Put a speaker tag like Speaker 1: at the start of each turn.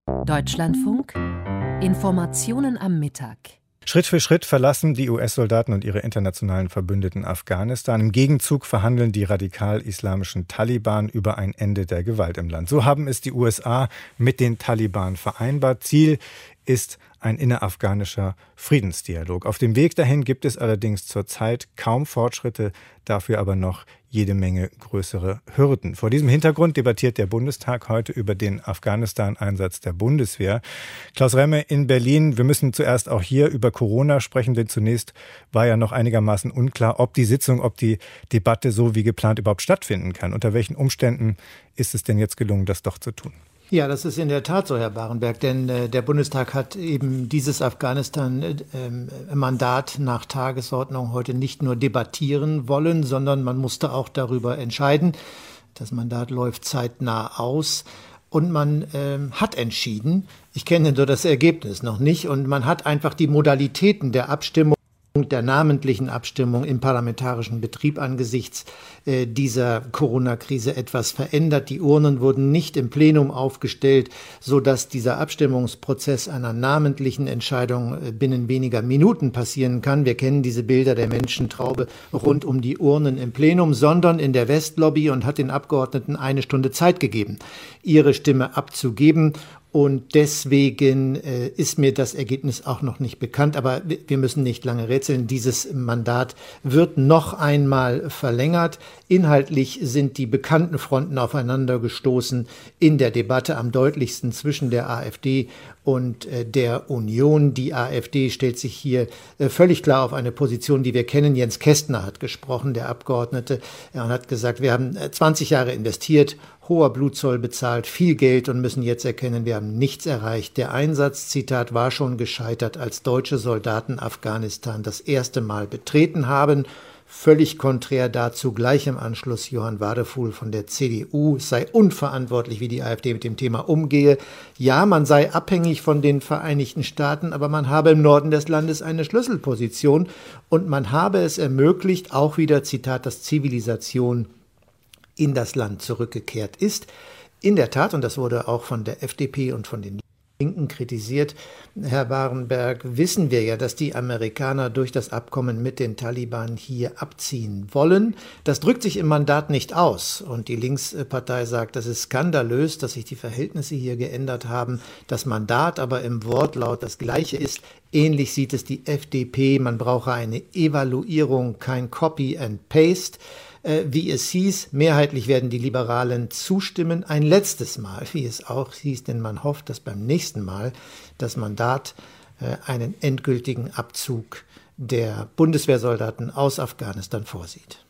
Speaker 1: Deutschlandfunk Informationen am Mittag.
Speaker 2: Schritt für Schritt verlassen die US-Soldaten und ihre internationalen Verbündeten Afghanistan. Im Gegenzug verhandeln die radikal-islamischen Taliban über ein Ende der Gewalt im Land. So haben es die USA mit den Taliban vereinbart. Ziel ist ein innerafghanischer Friedensdialog. Auf dem Weg dahin gibt es allerdings zurzeit kaum Fortschritte, dafür aber noch jede Menge größere Hürden. Vor diesem Hintergrund debattiert der Bundestag heute über den Afghanistan-Einsatz der Bundeswehr. Klaus Remme in Berlin, wir müssen zuerst auch hier über Corona sprechen, denn zunächst war ja noch einigermaßen unklar, ob die Debatte so wie geplant überhaupt stattfinden kann. Unter welchen Umständen ist es denn jetzt gelungen, das doch zu tun?
Speaker 3: Ja, das ist in der Tat so, Herr Barenberg, denn der Bundestag hat eben dieses Afghanistan-Mandat nach Tagesordnung heute nicht nur debattieren wollen, sondern man musste auch darüber entscheiden. Das Mandat läuft zeitnah aus und man hat entschieden. Ich kenne nur das Ergebnis noch nicht und man hat einfach die Modalitäten der Abstimmung, der namentlichen Abstimmung im parlamentarischen Betrieb angesichts dieser Corona-Krise etwas verändert. Die Urnen wurden nicht im Plenum aufgestellt, sodass dieser Abstimmungsprozess einer namentlichen Entscheidung binnen weniger Minuten passieren kann. Wir kennen diese Bilder der Menschentraube rund um die Urnen im Plenum, sondern in der Westlobby und hat den Abgeordneten 1 Stunde Zeit gegeben, ihre Stimme abzugeben. Und deswegen ist mir das Ergebnis auch noch nicht bekannt. Aber wir müssen nicht lange rätseln. Dieses Mandat wird noch einmal verlängert. Inhaltlich sind die bekannten Fronten aufeinander gestoßen in der Debatte am deutlichsten zwischen der AfD und der Union. Die AfD stellt sich hier völlig klar auf eine Position, die wir kennen. Jens Kästner hat gesprochen, der Abgeordnete, und hat gesagt, wir haben 20 Jahre investiert, hoher Blutzoll bezahlt, viel Geld und müssen jetzt erkennen, wir haben nichts erreicht. Der Einsatz, Zitat, war schon gescheitert, als deutsche Soldaten Afghanistan das erste Mal betreten haben. Völlig konträr dazu gleich im Anschluss Johann Wadefuhl von der CDU, es sei unverantwortlich, wie die AfD mit dem Thema umgehe. Ja, man sei abhängig von den Vereinigten Staaten, aber man habe im Norden des Landes eine Schlüsselposition und man habe es ermöglicht, auch wieder, Zitat, dass Zivilisation in das Land zurückgekehrt ist. In der Tat, und das wurde auch von der FDP und von den Linken kritisiert, Herr Barenberg, wissen wir ja, dass die Amerikaner durch das Abkommen mit den Taliban hier abziehen wollen. Das drückt sich im Mandat nicht aus. Und die Linkspartei sagt, das ist skandalös, dass sich die Verhältnisse hier geändert haben. Das Mandat aber im Wortlaut das gleiche ist. Ähnlich sieht es die FDP. Man brauche eine Evaluierung, kein Copy and Paste. Wie es hieß, mehrheitlich werden die Liberalen zustimmen. Ein letztes Mal, wie es auch hieß, denn man hofft, dass beim nächsten Mal das Mandat einen endgültigen Abzug der Bundeswehrsoldaten aus Afghanistan vorsieht.